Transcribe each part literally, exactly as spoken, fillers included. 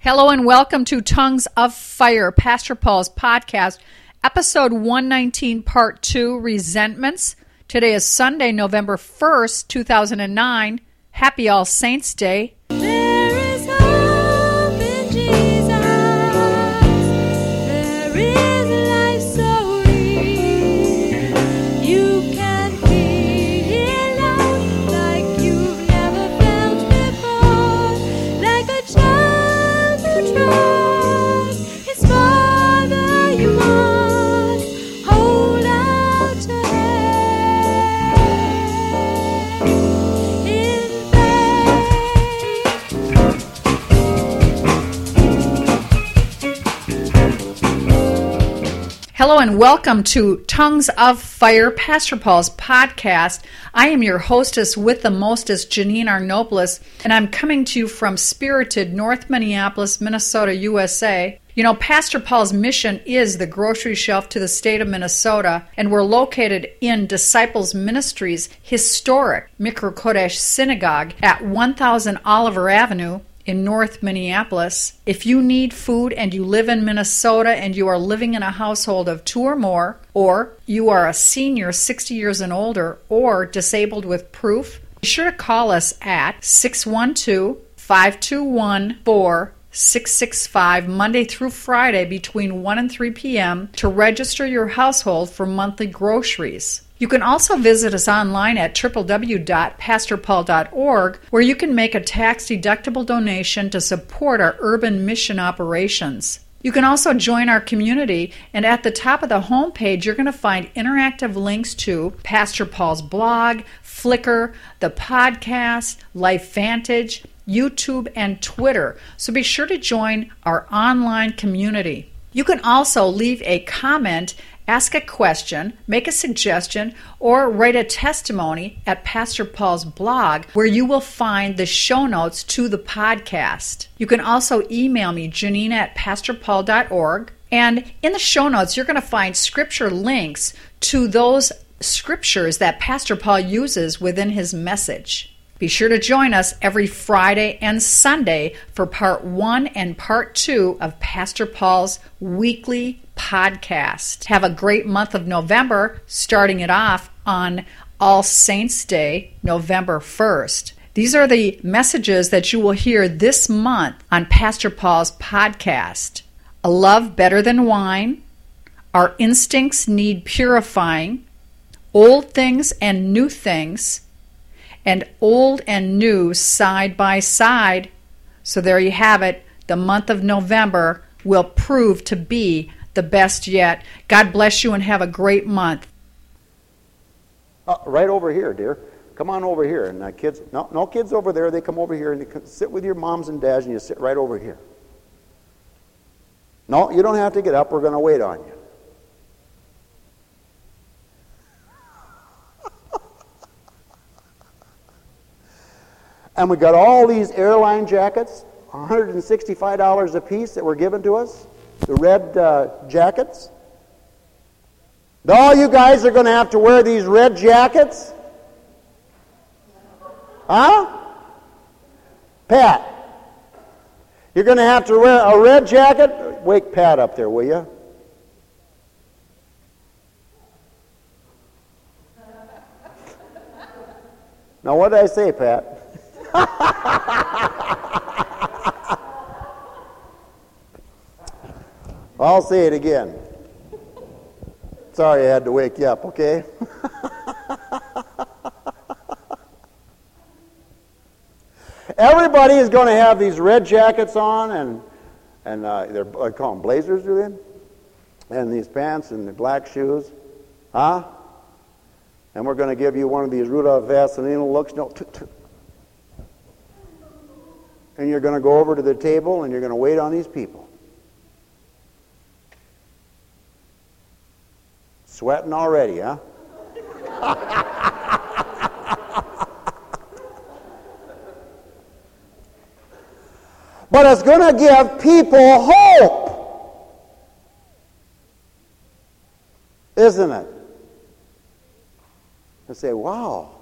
Hello and welcome to Tongues of Fire, Pastor Paul's podcast, episode one nineteen, part two, Resentments. Today is Sunday, November first, two thousand nine. Happy All Saints Day. There is hope in Jesus. There is life so real. You can feel love like you've never felt before. Like a child who trusts his father, you must hold out your hand in Hello and welcome to Tongues of Fire, Pastor Paul's podcast. I am your hostess with the mostest, Janine Arnopoulos, and I'm coming to you from spirited North Minneapolis, Minnesota, U S A. You know, Pastor Paul's mission is the grocery shelf to the state of Minnesota, and we're located in Disciples Ministries' historic Mikra Kodesh Synagogue at one thousand Oliver Avenue in North Minneapolis. If you need food and you live in Minnesota and you are living in a household of two or more, or you are a senior sixty years and older or disabled with proof, be sure to call us at six one two, five two one, four six six five Monday through Friday between one and three p.m. to register your household for monthly groceries. You can also visit us online at w w w dot pastor paul dot org, where you can make a tax-deductible donation to support our urban mission operations. You can also join our community, and at the top of the homepage, you're going to find interactive links to Pastor Paul's blog, Flickr, the podcast, LifeVantage, YouTube, and Twitter. So be sure to join our online community. You can also leave a comment, ask a question, make a suggestion, or write a testimony at Pastor Paul's blog, where you will find the show notes to the podcast. You can also email me, Janine at pastor paul dot org, and in the show notes, you're going to find scripture links to those scriptures that Pastor Paul uses within his message. Be sure to join us every Friday and Sunday for part one and part two of Pastor Paul's weekly podcast. Have a great month of November, starting it off on All Saints Day, November first. These are the messages that you will hear this month on Pastor Paul's podcast. A love better than wine, our instincts need purifying, old things and new things, and old and new side by side. So there you have it. The month of November will prove to be the best yet. God bless you and have a great month. Uh, right over here, dear. Come on over here. And uh, kids, no, no kids over there. They come over here and they come, sit with your moms and dads, and you sit right over here. No, you don't have to get up. We're going to wait on you. And we got all these airline jackets, one hundred sixty-five dollars a piece that were given to us, the red uh, jackets. All you guys are going to have to wear these red jackets? Huh? Pat, you're going to have to wear a red jacket? Wake Pat up there, will you? Now, what did I say, Pat? I'll say it again. Sorry I had to wake you up, okay? Everybody is going to have these red jackets on, and and uh, they're I call them blazers, do they? And these pants and the black shoes, huh? And we're going to give you one of these Rudolph Vasilina looks. No. T- t- And you're going to go over to the table and you're going to wait on these people. Sweating already, huh? But it's going to give people hope. Isn't it? They say, wow,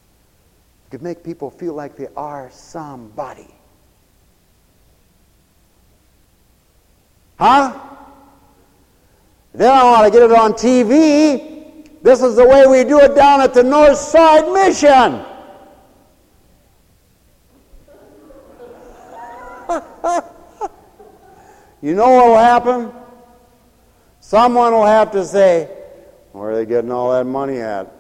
you could make people feel like they are somebody. Huh? Then I want to get it on T V. This is the way we do it down at the North Side Mission. You know what will happen? Someone will have to say, where are they getting all that money at?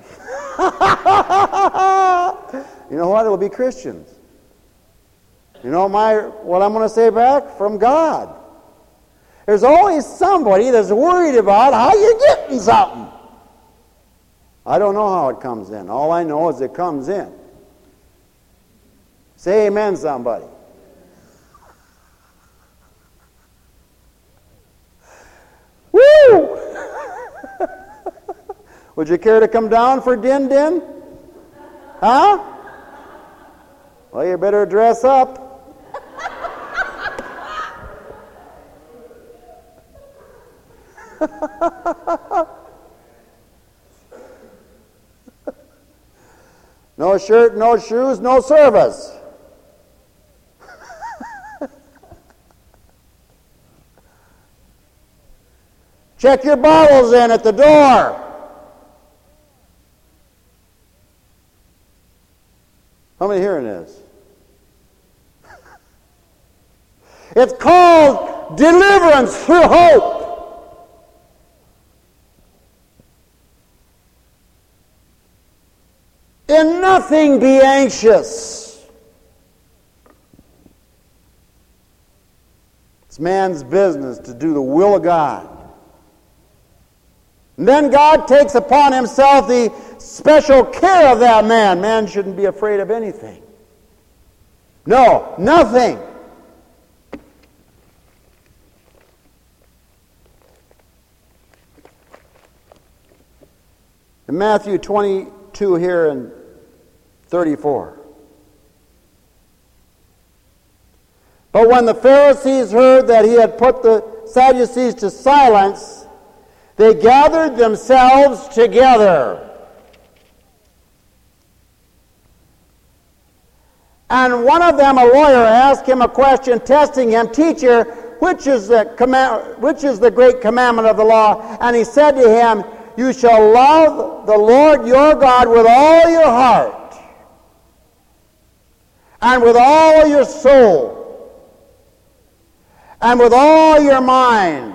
You know what? It will be Christians. You know my what I'm going to say back? From God. There's always somebody that's worried about how you're getting something. I don't know how it comes in. All I know is it comes in. Say amen, somebody. Woo! Would you care to come down for Din Din? Huh? Well, you better dress up. No shirt, no shoes, no service. Check your bottles in at the door. How many hearing this? It's called deliverance through hope. In nothing be anxious. It's man's business to do the will of God. And then God takes upon himself the special care of that man. Man shouldn't be afraid of anything. No, nothing. In Matthew twenty-two here in thirty-four. But when the Pharisees heard that he had put the Sadducees to silence, they gathered themselves together. And one of them, a lawyer, asked him a question, testing him, "Teacher, which is the command, which is the great commandment of the law?" And he said to him, "You shall love the Lord your God with all your heart, and with all your soul, and with all your mind.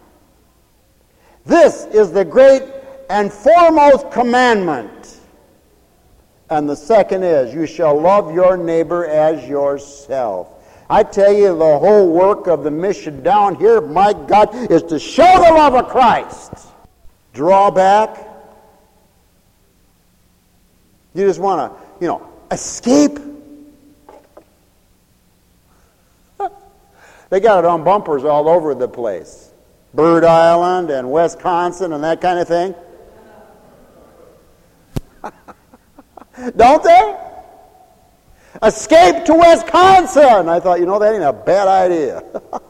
This is the great and foremost commandment. And the second is, you shall love your neighbor as yourself." I tell you, the whole work of the mission down here, my God, is to show the love of Christ. Draw back. You just want to, you know, escape. They got it on bumpers all over the place. Bird Island and Wisconsin and that kind of thing. Don't they? Escape to Wisconsin. I thought, you know, that ain't a bad idea.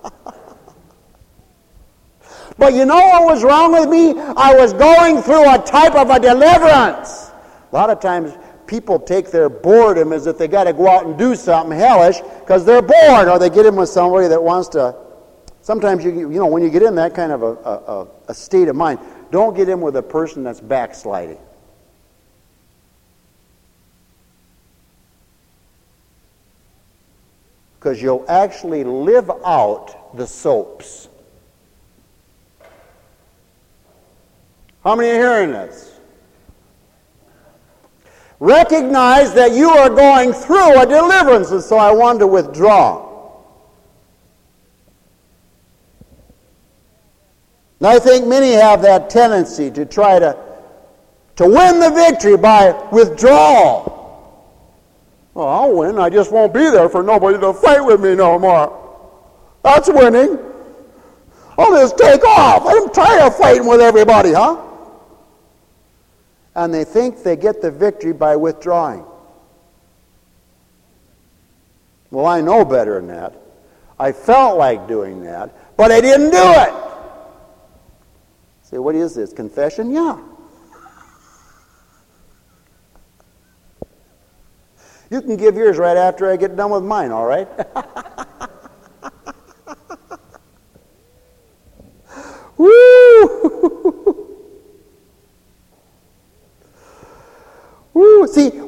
But you know what was wrong with me? I was going through a type of a deliverance. A lot of times people take their boredom as if they got to go out and do something hellish because they're bored, or they get in with somebody that wants to. Sometimes, you you know, when you get in that kind of a, a, a state of mind, don't get in with a person that's backsliding. Because you'll actually live out the soaps. How many are hearing this? Recognize that you are going through a deliverance, and so I wanted to withdraw. And I think many have that tendency to try to, to win the victory by withdrawal. Well, I'll win. I just won't be there for nobody to fight with me no more. That's winning. I'll just take off. I'm tired of fighting with everybody, huh? And they think they get the victory by withdrawing. Well, I know better than that. I felt like doing that, but I didn't do it. Say, what is this? Confession? Yeah. You can give yours right after I get done with mine, all right?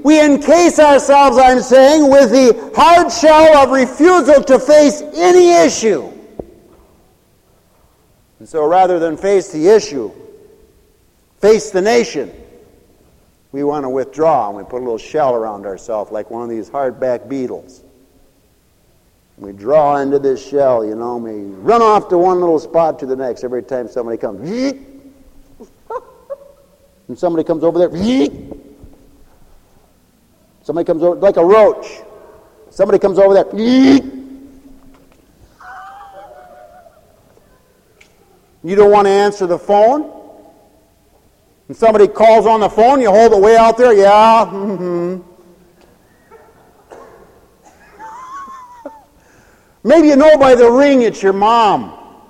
we encase ourselves, I'm saying, with the hard shell of refusal to face any issue. And so rather than face the issue, face the nation, we want to withdraw, and we put a little shell around ourselves like one of these hardback beetles. We draw into this shell, you know, we run off to one little spot to the next every time somebody comes. And somebody comes over there. Somebody comes over, like a roach. Somebody comes over there. You don't want to answer the phone. And somebody calls on the phone, you hold it way out there. Yeah, mm-hmm. Maybe you know by the ring it's your mom.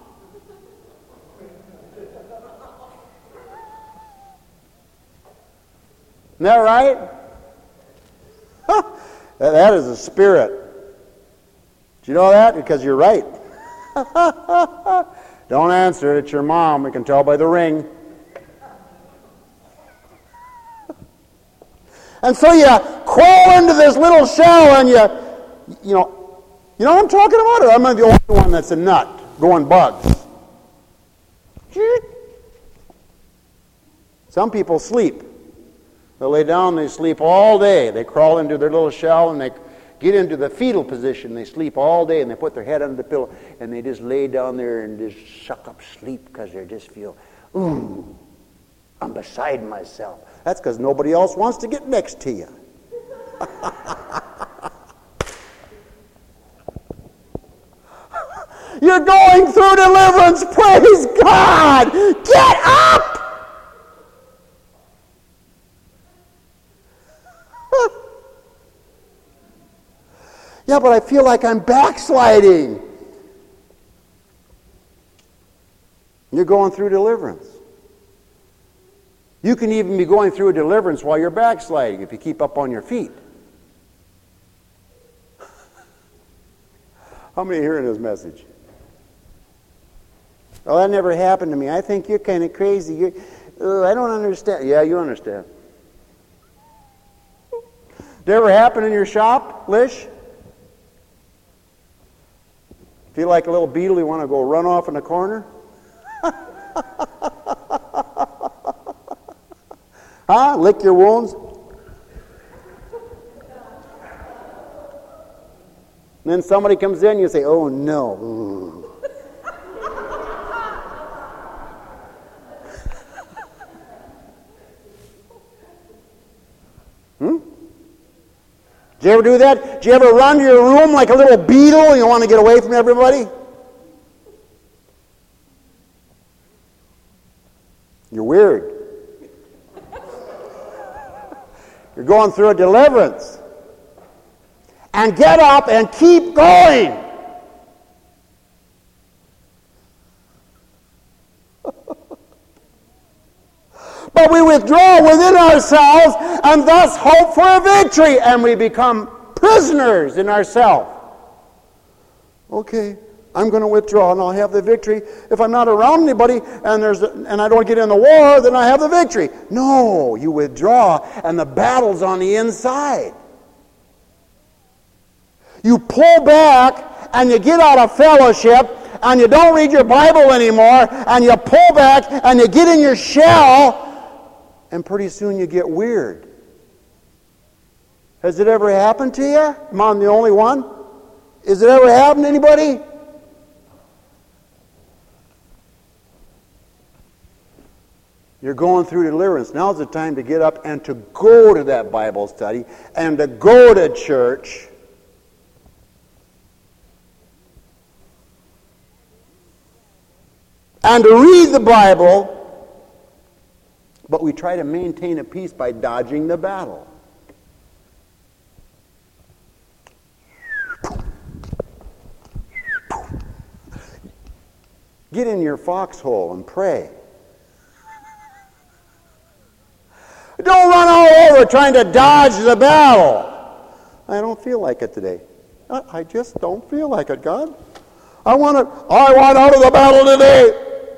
Isn't that right? Huh. That is a spirit. Do you know that? Because you're right. Don't answer it, it's your mom. We can tell by the ring. And so you crawl into this little shell and you, you know, you know what I'm talking about? Or am I the only one that's a nut going bugs? Some people sleep. They lay down, they sleep all day. They crawl into their little shell and they get into the fetal position. They sleep all day and they put their head under the pillow and they just lay down there and just suck up sleep because they just feel, ooh, I'm beside myself. That's because nobody else wants to get next to you. You're going through deliverance. Praise God. Get up. Yeah, but I feel like I'm backsliding. You're going through deliverance. You can even be going through a deliverance while you're backsliding if you keep up on your feet. How many are hearing this message? Well, that never happened to me. I think you're kind of crazy. You're, uh, I don't understand. Yeah, you understand. Did it ever happen in your shop, Lish? Feel like a little beetle, you want to go run off in the corner? Huh? Lick your wounds? And then somebody comes in, you say, oh no. Ooh. Hmm? Did you ever do that? Did you ever run to your room like a little beetle and you want to get away from everybody? You're weird. You're going through a deliverance. And get up and keep going. But we withdraw within ourselves and thus hope for a victory, and we become prisoners in ourselves. Okay, I'm going to withdraw and I'll have the victory. If I'm not around anybody and there's a, and I don't get in the war, then I have the victory. No, you withdraw and the battle's on the inside. You pull back and you get out of fellowship and you don't read your Bible anymore and you pull back and you get in your shell and pretty soon you get weird. Has it ever happened to you? Am I the only one? Has it ever happened to anybody? You're going through deliverance. Now's the time to get up and to go to that Bible study and to go to church. And to read the Bible, but we try to maintain a peace by dodging the battle. Get in your foxhole and pray. Don't run all over trying to dodge the battle. I don't feel like it today. I just don't feel like it, God. I want to. I want out of the battle today.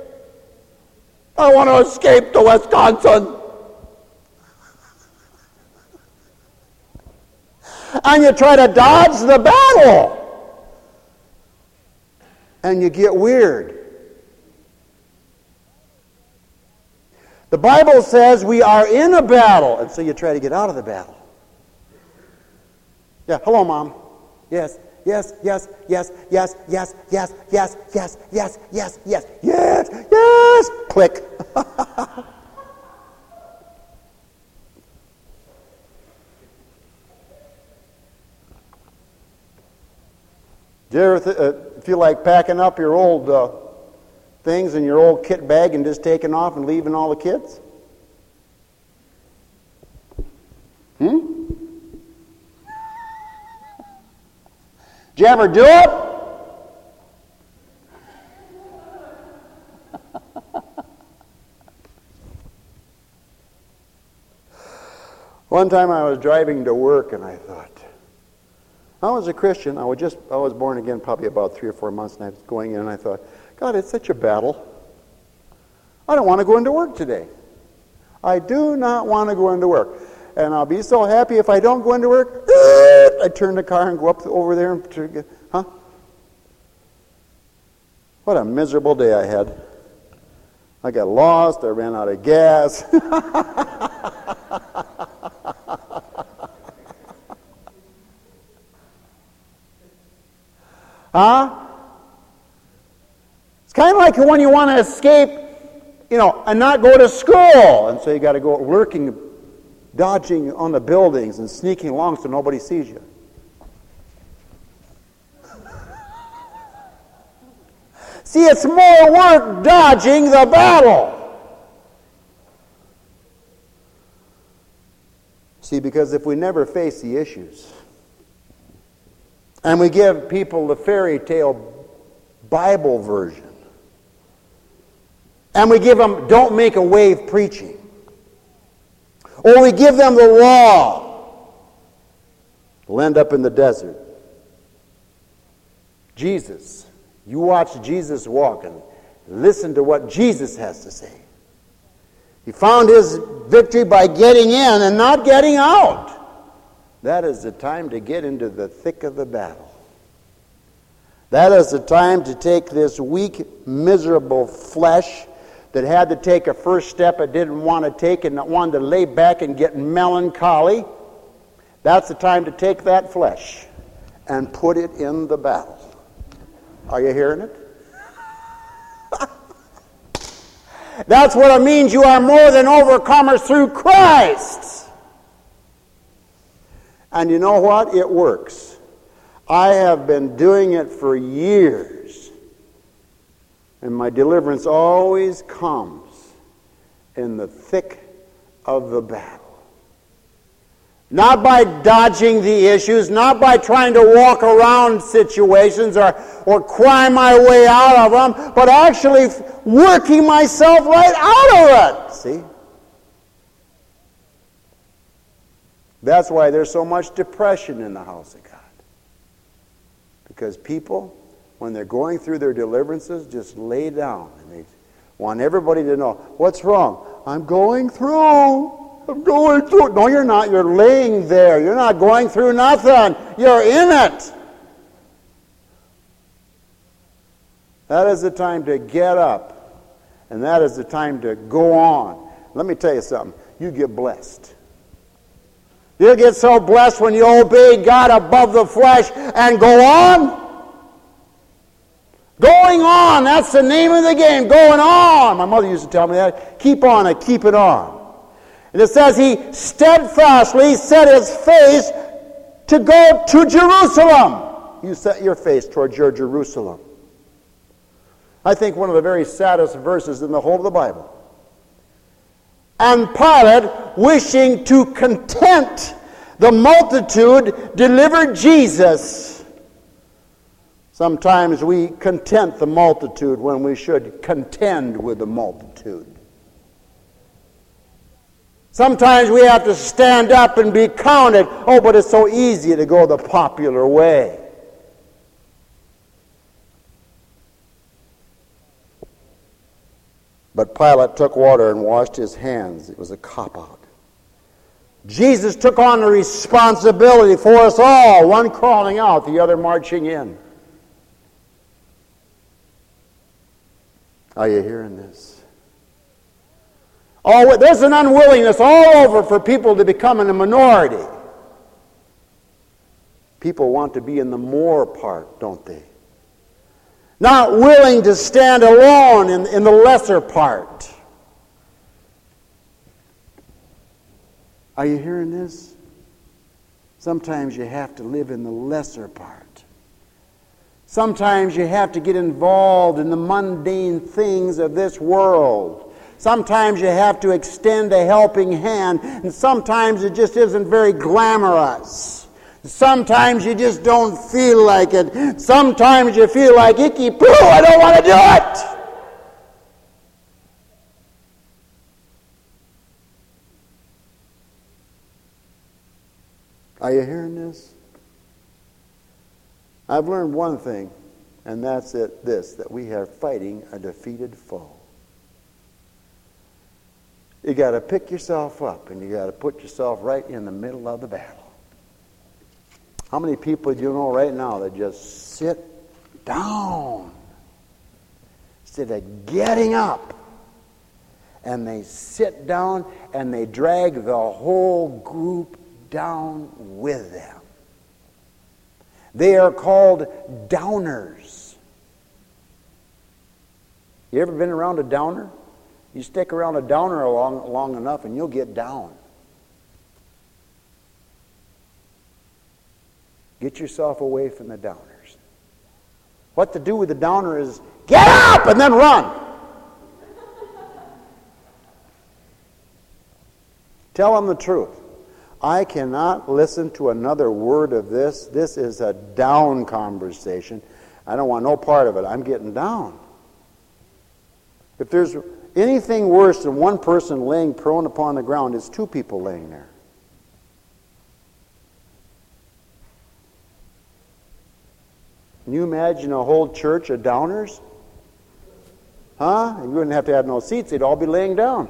I want to escape to Wisconsin. and you try to dodge the battle. And you get weird. The Bible says we are in a battle, and so you try to get out of the battle. Yeah, hello, Mom. Yes, yes, yes, yes, yes, yes, yes, yes, yes, yes, yes, yes, yes, yes, click. Do you ever th- uh, feel like packing up your old uh, things in your old kit bag and just taking off and leaving all the kids? Hmm? Did you ever do it? One time I was driving to work and I thought, I was a Christian. I was just I was born again probably about three or four months, and I was going in and I thought, God, it's such a battle. I don't want to go into work today. I do not want to go into work. And I'll be so happy if I don't go into work. I turn the car and go up over there and to get, huh? What a miserable day I had. I got lost. I ran out of gas. Huh? It's kind of like when you want to escape, you know, and not go to school. And so you got to go lurking, dodging on the buildings and sneaking along so nobody sees you. See, it's more work dodging the battle. See, because if we never face the issues, and we give people the fairy tale Bible version, and we give them don't make a wave preaching, or we give them the law, we'll end up in the desert. Jesus, you watch Jesus walk and listen to what Jesus has to say. He found his victory by getting in and not getting out. That is the time to get into the thick of the battle. That is the time to take this weak, miserable flesh that had to take a first step it didn't want to take and wanted to lay back and get melancholy. That's the time to take that flesh and put it in the battle. Are you hearing it? That's what it means. You are more than overcomers through Christ. And you know what? It works. I have been doing it for years. And my deliverance always comes in the thick of the battle. Not by dodging the issues, not by trying to walk around situations or, or cry my way out of them, but actually working myself right out of it. See? That's why there's so much depression in the house of God. Because people, when they're going through their deliverances, just lay down and they want everybody to know, what's wrong? I'm going through. I'm going through. No, you're not. You're laying there. You're not going through nothing. You're in it. That is the time to get up. And that is the time to go on. Let me tell you something. You get blessed. You'll get so blessed when you obey God above the flesh and go on. Going on. That's the name of the game. Going on. My mother used to tell me that. Keep on and keep it on. And it says he steadfastly set his face to go to Jerusalem. You set your face towards your Jerusalem. I think one of the very saddest verses in the whole of the Bible. And Pilate, wishing to content the multitude, delivered Jesus. Sometimes we content the multitude when we should contend with the multitude. Sometimes we have to stand up and be counted. Oh, but it's so easy to go the popular way. But Pilate took water and washed his hands. It was a cop-out. Jesus took on the responsibility for us all, one crawling out, the other marching in. Are you hearing this? Oh, there's an unwillingness all over for people to become in a minority. People want to be in the more part, don't they? Not willing to stand alone in, in the lesser part. Are you hearing this? Sometimes you have to live in the lesser part. Sometimes you have to get involved in the mundane things of this world. Sometimes you have to extend a helping hand, and sometimes it just isn't very glamorous. Sometimes you just don't feel like it. Sometimes you feel like, icky poo, I don't want to do it. Are you hearing this? I've learned one thing, and that's it, this, that we are fighting a defeated foe. You got to pick yourself up, and you got to put yourself right in the middle of the battle. How many people do you know right now that just sit down instead of getting up? And they sit down and they drag the whole group down with them. They are called downers. You ever been around a downer? You stick around a downer long, long enough and you'll get down. Get yourself away from the downers. What to do with the downer is get up and then run. Tell them the truth. I cannot listen to another word of this. This is a down conversation. I don't want no part of it. I'm getting down. If there's anything worse than one person laying prone upon the ground, it's two people laying there. Can you imagine a whole church of downers? Huh? You wouldn't have to have no seats. They'd all be laying down.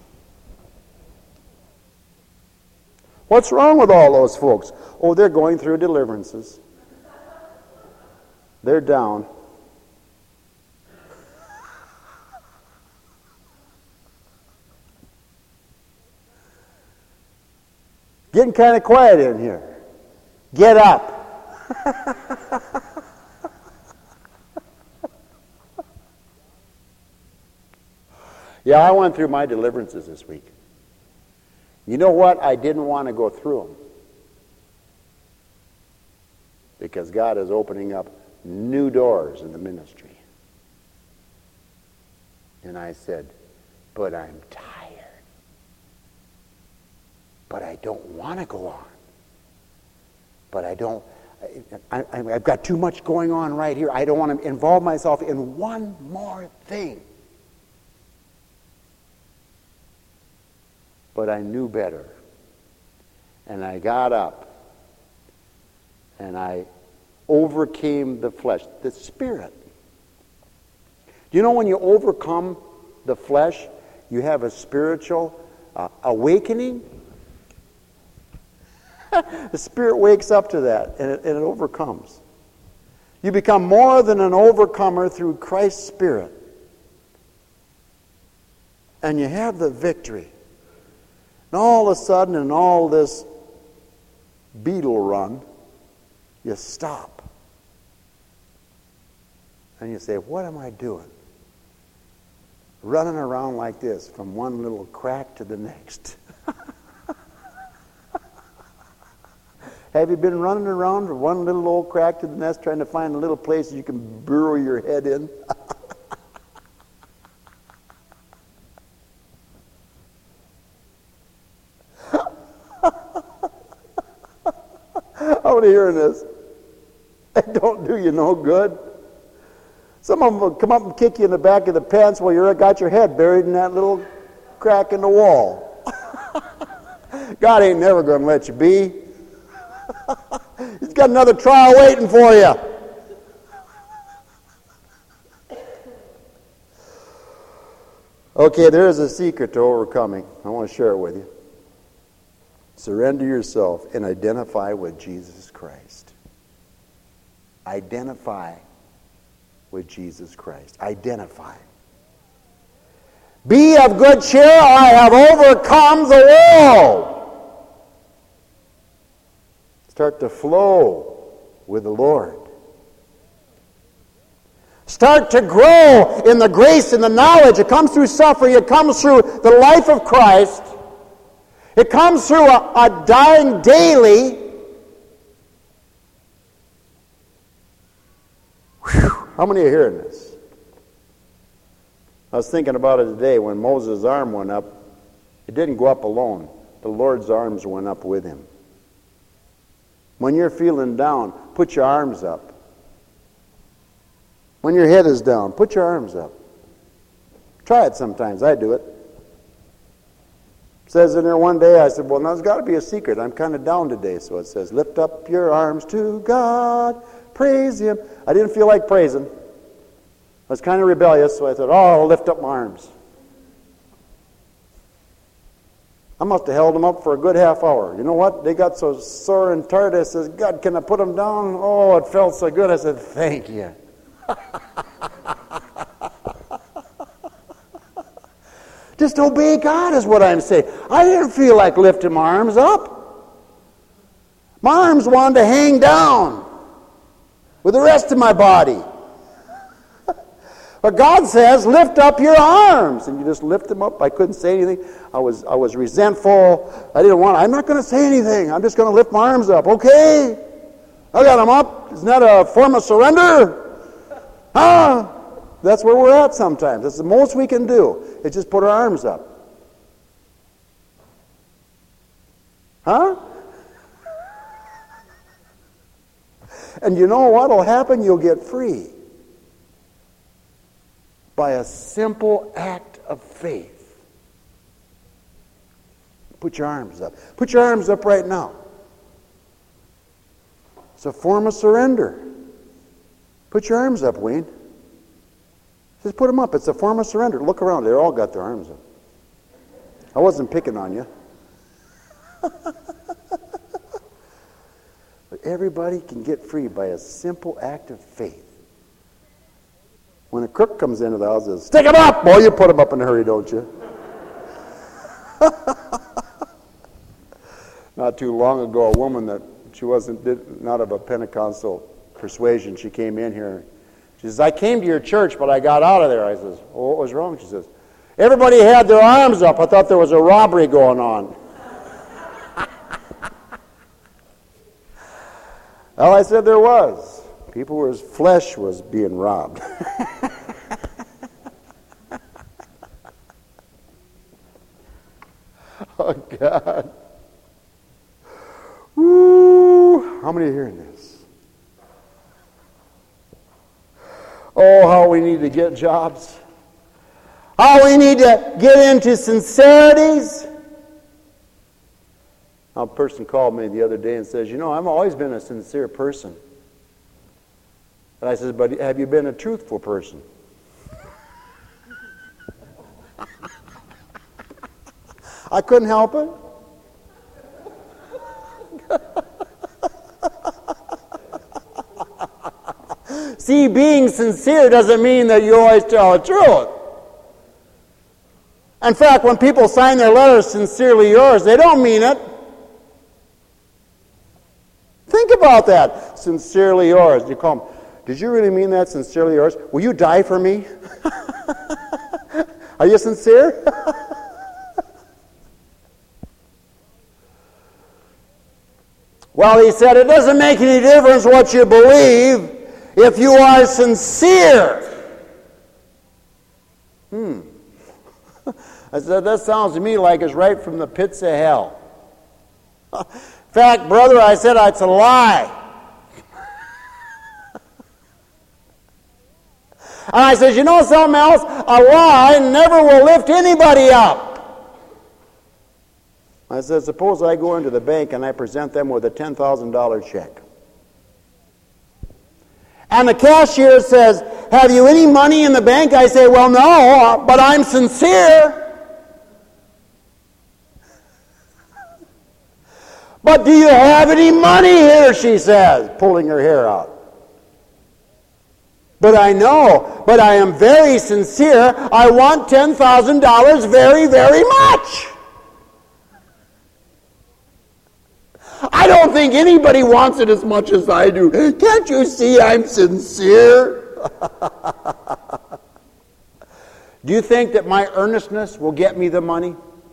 What's wrong with all those folks? Oh, they're going through deliverances. They're down. Getting kind of quiet in here. Get up. Yeah, I went through my deliverances this week. You know what? I didn't want to go through them. Because God is opening up new doors in the ministry. And I said, but I'm tired. But I don't want to go on. But I don't, I, I, I've got too much going on right here. I don't want to involve myself in one more thing. But I knew better. And I got up and I overcame the flesh, the spirit. Do you know when you overcome the flesh, you have a spiritual uh, awakening? The spirit wakes up to that and it, and it overcomes. You become more than an overcomer through Christ's Spirit. And you have the victory. And all of a sudden, in all this beetle run, you stop. And you say, what am I doing? Running around like this from one little crack to the next. Have you been running around from one little old crack to the next trying to find a little place you can burrow your head in? How many hearing this? It don't do you no good. Some of them will come up and kick you in the back of the pants while you've got your head buried in that little crack in the wall. God ain't never going to let you be. He's got another trial waiting for you. Okay, there is a secret to overcoming. I want to share it with you. Surrender yourself and identify with Jesus Christ. Identify with Jesus Christ. Identify. Be of good cheer, I have overcome the world. Start to flow with the Lord. Start to grow in the grace and the knowledge. It comes through suffering. It comes through the life of Christ. It comes through a, a dying daily. Whew. How many are hearing this? I was thinking about it today when Moses' arm went up. It didn't go up alone. The Lord's arms went up with him. When you're feeling down, put your arms up. When your head is down, put your arms up. Try it sometimes. I do it. It says in there one day, I said, well, now there's got to be a secret. I'm kind of down today. So it says, lift up your arms to God. Praise Him. I didn't feel like praising. I was kind of rebellious, so I thought, oh, I'll lift up my arms. I must have held them up for a good half hour. You know what? They got so sore and tired. I said, God, can I put them down? Oh, it felt so good. I said, thank you. Just obey God is what I'm saying. I didn't feel like lifting my arms up. My arms wanted to hang down with the rest of my body. But God says, lift up your arms. And you just lift them up. I couldn't say anything. I was I was resentful. I didn't want to. I'm not going to say anything. I'm just going to lift my arms up. Okay. I got them up. Isn't that a form of surrender? Huh? That's where we're at sometimes. That's the most we can do. Is just put our arms up. Huh? And you know what will happen? You'll get free. By a simple act of faith. Put your arms up. Put your arms up right now. It's a form of surrender. Put your arms up, Wayne. Just put them up. It's a form of surrender. Look around. They all got their arms up. I wasn't picking on you. But everybody can get free by a simple act of faith. When a crook comes into the house and says, stick them up! Boy, you put them up in a hurry, don't you? Not too long ago, a woman that she wasn't did, not of a Pentecostal persuasion, she came in here. She says, I came to your church, but I got out of there. I says, well, what was wrong? She says, everybody had their arms up. I thought there was a robbery going on. Well, I said there was. People whose flesh was being robbed. Oh, God. Woo! How many are hearing this? Oh, how we need to get jobs. How we need to get into sincerities. A person called me the other day and says, you know, I've always been a sincere person. And I said, but have you been a truthful person? I couldn't help it. See, being sincere doesn't mean that you always tell the truth. In fact, when people sign their letters sincerely yours, they don't mean it. Think about that. Sincerely yours. You call them, did you really mean that, sincerely yours? Will you die for me? Are you sincere? Well, he said, it doesn't make any difference what you believe if you are sincere. Hmm. I said, that sounds to me like it's right from the pits of hell. In fact, brother, I said, it's a lie. And I said, you know something else? A lie never will lift anybody up. I said, suppose I go into the bank and I present them with a ten thousand dollars check. And the cashier says, have you any money in the bank? I say, well, no, but I'm sincere. But do you have any money here, she says, pulling her hair out. But I know, but I am very sincere. I want ten thousand dollars very, very much. I don't think anybody wants it as much as I do. Can't you see I'm sincere? Do you think that my earnestness will get me the money?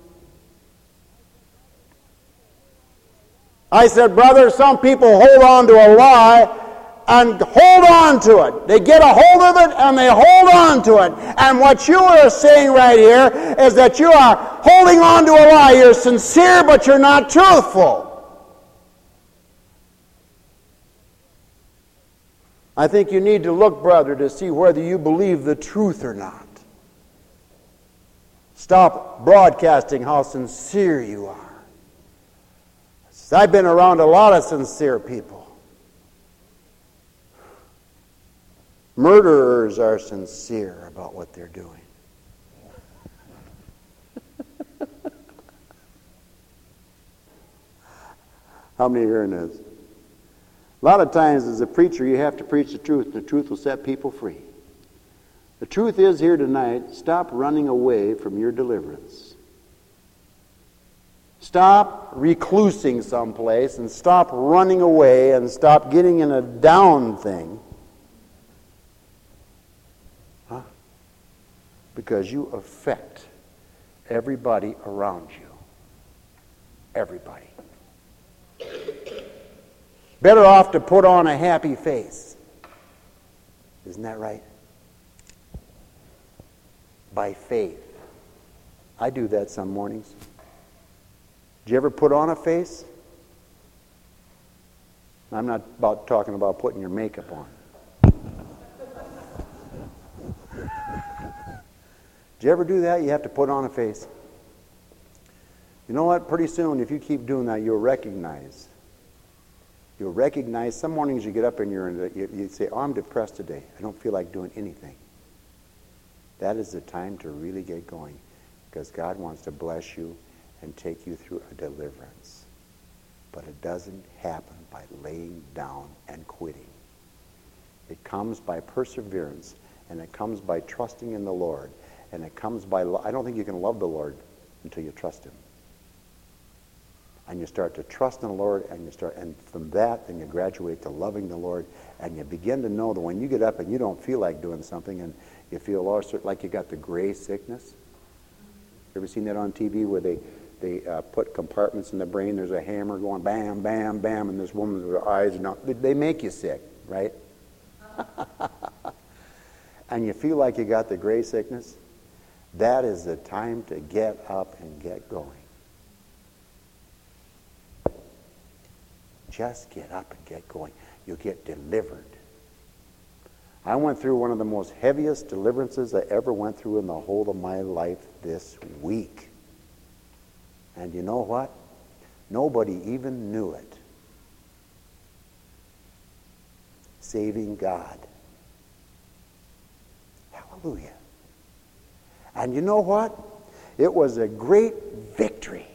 I said, brother, some people hold on to a lie and hold on to it. They get a hold of it and they hold on to it. And what you are saying right here is that you are holding on to a lie. You're sincere, but you're not truthful. I think you need to look, brother, to see whether you believe the truth or not. Stop broadcasting how sincere you are. I've been around a lot of sincere people. Murderers are sincere about what they're doing. How many are hearing this? A lot of times as a preacher you have to preach the truth, and the truth will set people free. The truth is here tonight, stop running away from your deliverance. Stop reclusing someplace and stop running away and stop getting in a down thing. Huh? Because you affect everybody around you. Everybody. Better off to put on a happy face. Isn't that right? By faith. I do that some mornings. Did you ever put on a face? I'm not about talking about putting your makeup on. Did you ever do that? You have to put on a face. You know what? Pretty soon, if you keep doing that, you'll recognize. You'll recognize. Some mornings you get up and you're in the, you, you say, "Oh, I'm depressed today. I don't feel like doing anything." That is the time to really get going, because God wants to bless you and take you through a deliverance. But it doesn't happen by laying down and quitting. It comes by perseverance, and it comes by trusting in the Lord, and it comes by, I don't think you can love the Lord until you trust Him. And you start to trust in the Lord, and you start, and from that, then you graduate to loving the Lord, and you begin to know that when you get up and you don't feel like doing something, and you feel all sort like you got the gray sickness. Ever seen that on T V where they they uh, put compartments in the brain? There's a hammer going bam, bam, bam, and this woman with her eyes, and they, they make you sick, right? And you feel like you got the gray sickness. That is the time to get up and get going. Just get up and get going. You'll get delivered. I went through one of the most heaviest deliverances I ever went through in the whole of my life this week. And you know what? Nobody even knew it. Saving God. Hallelujah. And you know what? It was a great victory.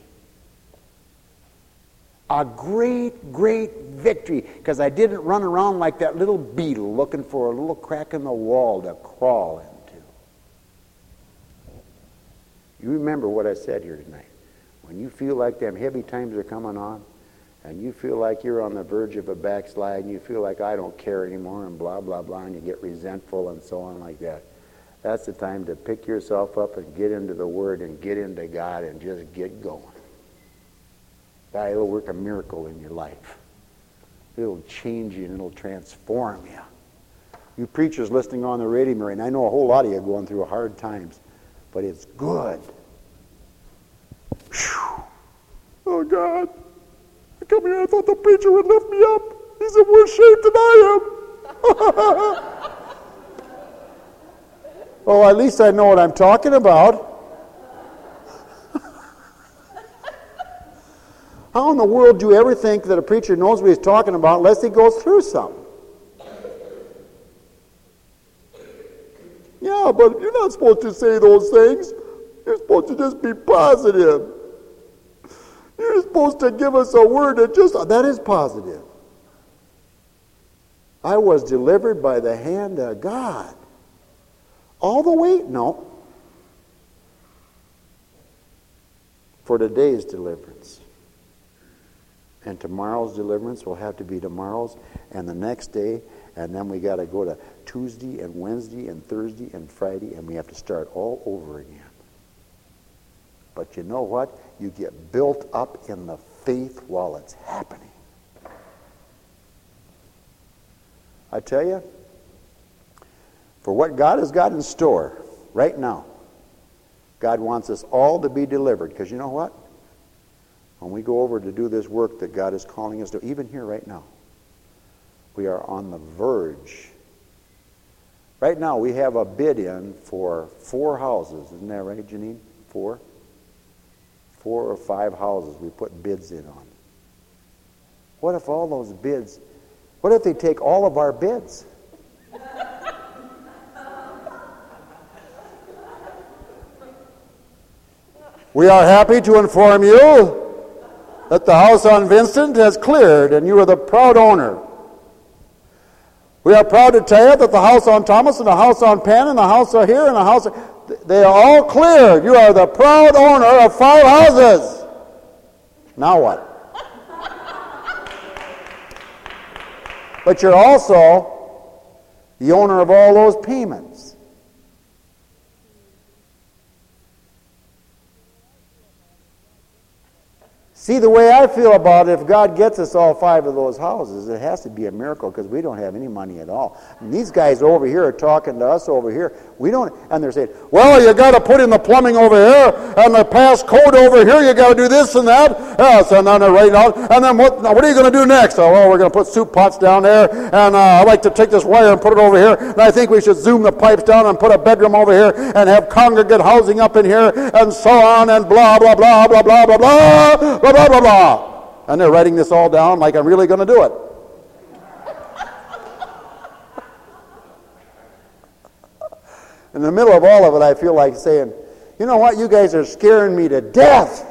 A great, great victory, because I didn't run around like that little beetle looking for a little crack in the wall to crawl into. You remember what I said here tonight. When you feel like them heavy times are coming on, and you feel like you're on the verge of a backslide, and you feel like I don't care anymore, and blah, blah, blah, and you get resentful and so on like that, that's the time to pick yourself up and get into the Word and get into God and just get going. God, it'll work a miracle in your life. It'll change you and it'll transform you. You preachers listening on the radio, and I know a whole lot of you are going through hard times, but it's good. Whew. Oh, God. I come here, I thought the preacher would lift me up. He's in worse shape than I am. Oh, at least I know what I'm talking about. How in the world do you ever think that a preacher knows what he's talking about unless he goes through something? Yeah, but you're not supposed to say those things. You're supposed to just be positive. You're supposed to give us a word that just, that is positive. I was delivered by the hand of God. All the way? No. For today's deliverance. And tomorrow's deliverance will have to be tomorrow's and the next day. And then we got to go to Tuesday and Wednesday and Thursday and Friday, and we have to start all over again. But you know what? You get built up in the faith while it's happening. I tell you, for what God has got in store right now, God wants us all to be delivered. Because you know what? When we go over to do this work that God is calling us to, even here right now, we are on the verge. Right now we have a bid in for four houses. Isn't that right, Janine? Four? Four or five houses we put bids in on. What if all those bids, what if they take all of our bids? We are happy to inform you that the house on Vincent has cleared and you are the proud owner. We are proud to tell you that the house on Thomas and the house on Penn and the house on here and the house, they are all cleared. You are the proud owner of five houses. Now what? But you're also the owner of all those payments. See, the way I feel about it, if God gets us all five of those houses, it has to be a miracle because we don't have any money at all. And these guys over here are talking to us over here. We don't, and they're saying, well, you got to put in the plumbing over here and the pass code over here. You got to do this and that. Yeah, so now they're writing out. And then what, now what are you going to do next? Oh, well, we're going to put soup pots down there. And uh, I'd like to take this wire and put it over here. And I think we should zoom the pipes down and put a bedroom over here and have congregate housing up in here and so on and blah, blah, blah, blah, blah, blah, blah, blah, blah, blah, blah. And they're writing this all down like I'm really going to do it. In the middle of all of it, I feel like saying, you know what, you guys are scaring me to death.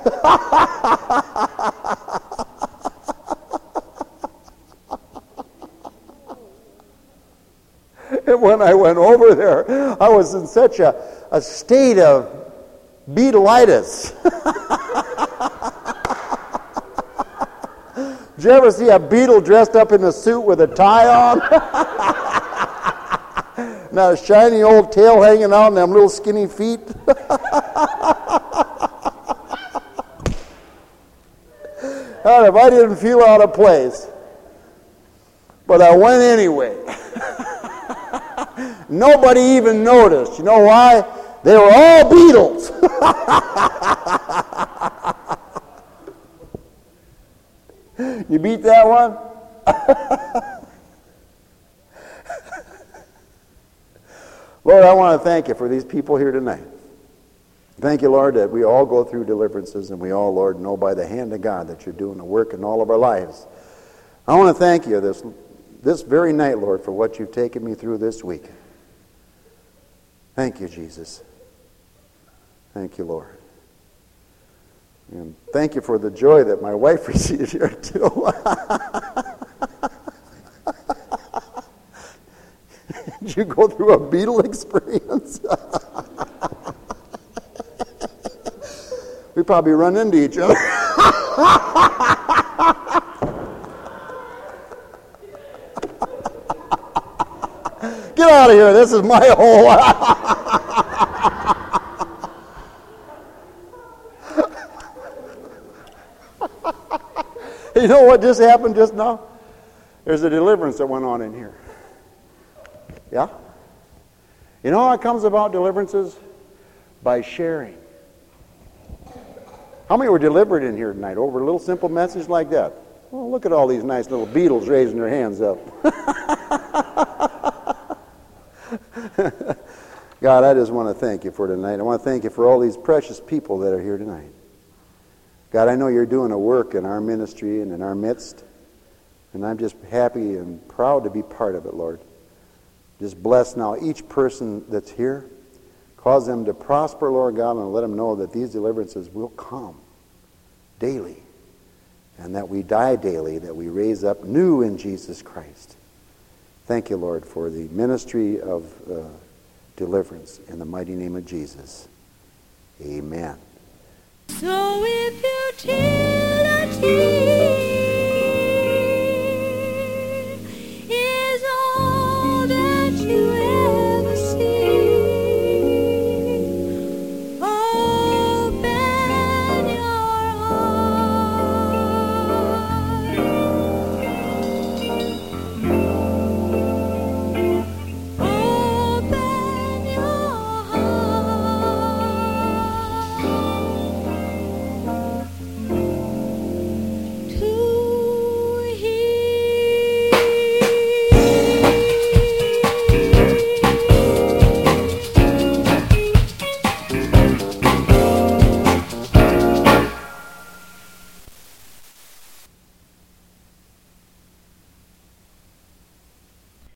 And when I went over there, I was in such a, a state of beetleitis. Did you ever see a beetle dressed up in a suit with a tie on? Now a shiny old tail hanging out and them little skinny feet. And if I didn't feel out of place, but I went anyway. Nobody even noticed. You know why? They were all beetles. You beat that one? Lord, I want to thank you for these people here tonight. Thank you, Lord, that we all go through deliverances and we all, Lord, know by the hand of God that you're doing the work in all of our lives. I want to thank you this, this very night, Lord, for what you've taken me through this week. Thank you, Jesus. Thank you, Lord. And thank you for the joy that my wife received here, too. Did you go through a beetle experience? We probably run into each other. Get out of here. This is my hole. You know what just happened just now? There's a deliverance that went on in here. Yeah? You know how it comes about, deliverances? By sharing. How many were delivered in here tonight over a little simple message like that? Well, look at all these nice little beetles raising their hands up. God, I just want to thank you for tonight. I want to thank you for all these precious people that are here tonight. God, I know you're doing a work in our ministry and in our midst, and I'm just happy and proud to be part of it, Lord. Just bless now each person that's here. Cause them to prosper, Lord God, and let them know that these deliverances will come daily and that we die daily, that we raise up new in Jesus Christ. Thank you, Lord, for the ministry of uh, deliverance in the mighty name of Jesus. Amen. So if you till a tear